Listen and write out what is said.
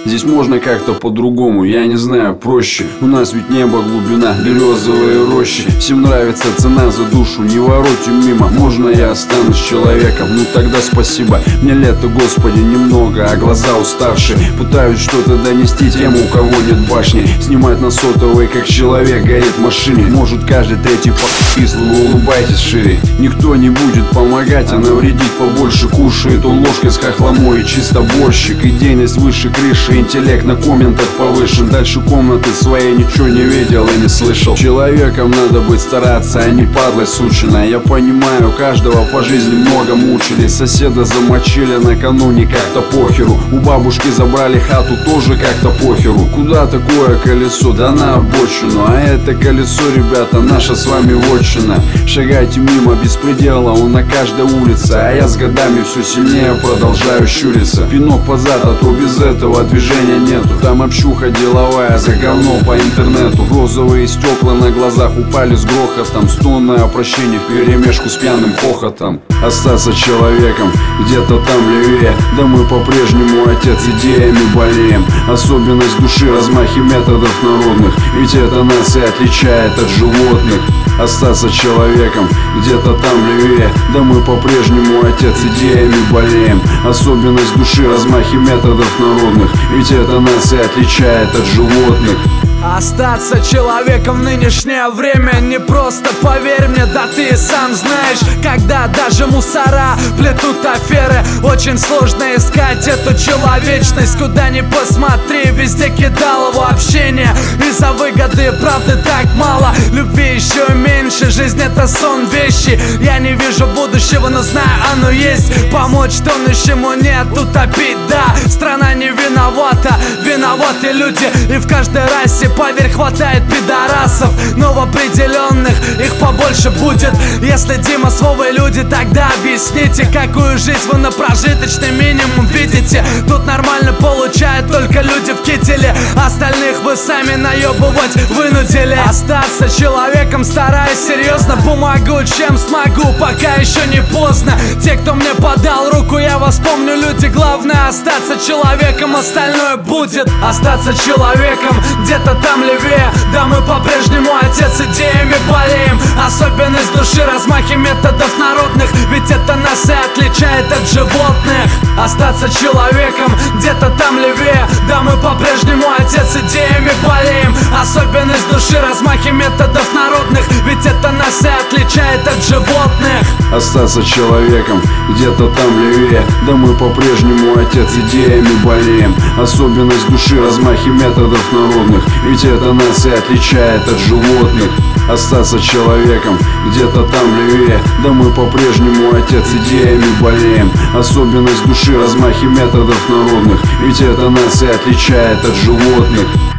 Здесь можно как-то по-другому, я не знаю, проще. У нас ведь небо, глубина, березовые рощи. Всем нравится цена за душу, не воротим мимо. Можно я останусь человеком? Ну тогда спасибо. Мне лето, Господи, немного, а глаза уставшие. Пытаюсь что-то донести тем, у кого нет башни. Снимать на сотовый, как человек горит в машине. Может каждый третий по***ист, вы улыбайтесь шире. Никто не будет помогать, а навредить побольше. Кушает он ложкой с хохломой и чисто борщик. Идейность выше крыши, интеллект на комментах повышен. Дальше комнаты своей ничего не видел и не слышал. Человеком надо быть, стараться, а не падлой сучиной. Я понимаю, каждого по жизни много мучили. Соседа замочили накануне, как-то похеру. У бабушки забрали хату, тоже как-то похеру. Куда такое колесо? Да на обочину. А это колесо, ребята, наша с вами вотчина. Шагайте мимо, беспредела, он на каждой улице. А я с годами все сильнее продолжаю щуриться. Пинок позад, а то без этого движения нету. Там общуха деловая, за говно по интернету. Розовые стекла на глазах упали с грохотом. Стоны о прощении вперемешку с пьяным хохотом. Остаться человеком где-то там левее. Да мы по-прежнему, отец, идеями болеем. Особенность души, размахи методов народных. Ведь это нас и отличает от животных. Остаться человеком где-то там левее. Да мы по-прежнему, отец, идеями болеем. Особенность души, размахи методов народных. Ведь это нас и отличает от животных. Остаться человеком в нынешнее время не просто, поверь мне, да ты и сам знаешь. Когда даже мусора плетут аферы, очень сложно искать эту человечность. Куда ни посмотри, везде кидалово общение. Из-за выгоды правды так мало, любви еще меньше. Жизнь это сон вещи. Я не вижу будущего, но знаю, оно есть. Помочь тонущему нет, утопить, да. Страна не виновата, виноваты люди. И в каждой расе, поверь, хватает пидорасов новоопределенных, их побольше будет. Если Дима с Вовой люди, тогда объясните, какую жизнь вы на прожиточный минимум видите. Тут нормально получают только люди в кителе, остальных вы сами наебывать вынудили. Остаться человеком стараюсь серьезно, помогу чем смогу, пока еще не поздно. Те, кто мне подал руку, я вас помню, люди. Главное остаться человеком, остальное будет. Остаться человеком где-то там левее. Да мы по-прежнему, отец, идеями болеем. Особенность души, размахи методов народных. Ведь это нас и отличает от животных. Остаться человеком где-то там левее. Да мы по-прежнему, отец, идеями болеем. Особенность души, размахи методов народных. Ведь это нас и отличает от животных. Остаться человеком где-то там левее. Да мы по-прежнему, отец, идеями болеем. Особенность души, размахи методов народных. Ведь это нас и отличает от животных. Остаться человеком где-то там левее. Да мы по-прежнему, отец, идеями болеем. Особенность души, размахи методов народных. Ведь это нас и отличает от животных.